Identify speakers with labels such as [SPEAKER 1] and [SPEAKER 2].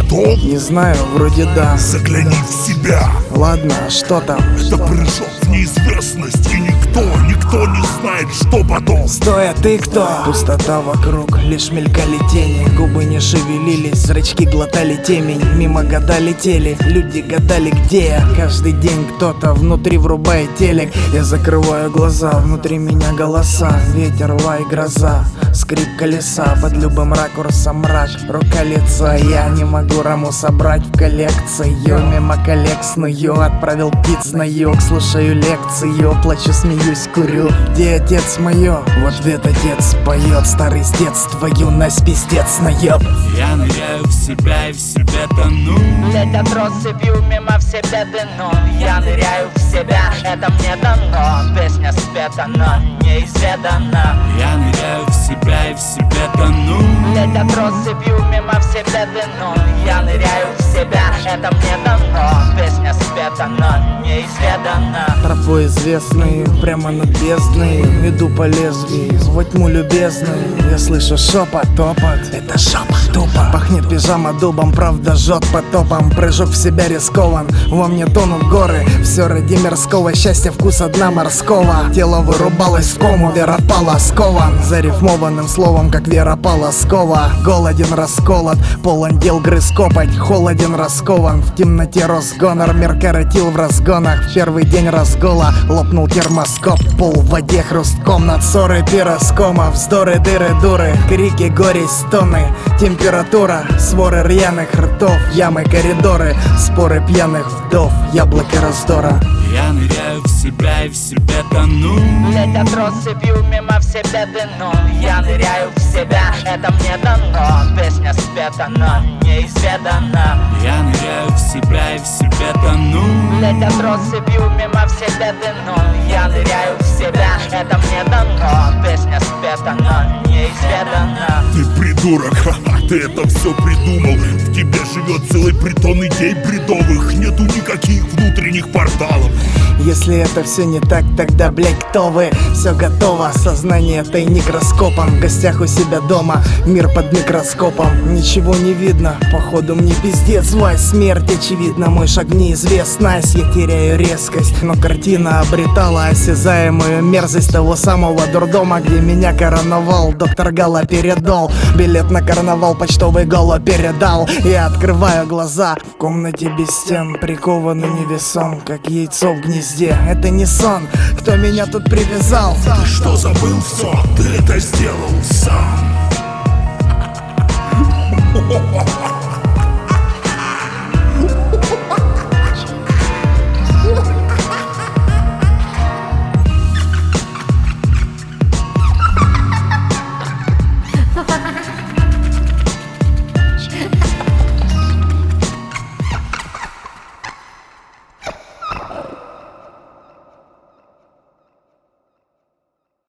[SPEAKER 1] готов?
[SPEAKER 2] Не знаю, вроде да.
[SPEAKER 1] Загляни в себя.
[SPEAKER 2] Ладно, а что там?
[SPEAKER 1] Это прыжок в неизвестность, и никто не знает, что потом.
[SPEAKER 2] Стой, а ты кто? Пустота вокруг, лишь мелькали тени. Губы не шевелились, зрачки глотали темень. Мимо года летели, люди гадали, где я. Каждый день кто-то внутри врубает телек. Я закрываю глаза, внутри меня голоса. Ветер, лай, гроза, скрип колеса. Под любым ракурсом мрак, рука лица. Я не могу раму собрать в коллекцию. Мимо коллег сную, отправил птиц на юг. Слушаю лекцию, плачу, смеюсь, курю. Где отец мое? В ответ отец поет. Старый с детства, юность пиздец наеб.
[SPEAKER 3] Я ныряю в себя и в себе тону.
[SPEAKER 4] Летят россыпью мимо в себе дыну. Я ныряю в себя, это мне дано. Песня спета, но неизведана.
[SPEAKER 3] Я ныряю в себя и в себе тону.
[SPEAKER 4] Летят россыпью мимо в себе дыну. Я ныряю в себя, это мне дано. Песня спета, но неизведана.
[SPEAKER 2] Тропой известный, прямо над бездной. Иду по лезвию, во тьму любезную. Я слышу шепот, топот. Это жопа, тупо. Пахнет пижама дубом, правда жжет потопом. Прыжок в себя рискован, во мне тонут горы. Все ради мирского счастья, вкуса дна морского. Тело вырубалось в кому, вера пала скован. Зарифмованным словом, как вера пала скова. Голоден, расколот, полон дел грыз копоть. Холоден, раскован, в темноте рос гонор. Мир коротил в разгонах, в первый день разгола. Лопнул термоскоп, пол в воде, хруст комнат. Ссоры, пироскома, вздоры, дыры, дуры. Крики, горе, стоны, температура. Своры рьяных ртов, ямы, коридоры. Споры пьяных вдов, яблоки раздора.
[SPEAKER 3] Я ныряю в себя и в себе тону.
[SPEAKER 4] Летят россыпью мимо в себе дыну. Я ныряю в себя, это мне дано. Песня спета, но неизведана.
[SPEAKER 3] Я ныряю в себя и в себе тону.
[SPEAKER 4] Летят россыпью мимо в себе дыну. Я ныряю в себя, это мне дано. Песня спета, но неизведана.
[SPEAKER 1] Ты придурок, ха-ха, ты это все придумал. В тебе живет целый притон идей бредовых. Нету никаких внутренних порталов.
[SPEAKER 2] Если это все не так, тогда, блять, кто вы? Все готово, сознание тайник раскопан. В гостях у себя дома, мир под микроскопом. Ничего не видно, походу мне пиздец, Вась. Смерть очевидна, мой шаг неизвестность. Я теряю резкость, но картина обретала осязаемую мерзость того самого дурдома, где меня короновал. Доктор Гала передал билет на карнавал, почтовый Гала передал. Я открываю глаза, в комнате без стен, прикованный невесом, как яйцо в гнезде. Это не сон, кто меня тут привязал?
[SPEAKER 1] Ты что, забыл все? Ты это сделал сам.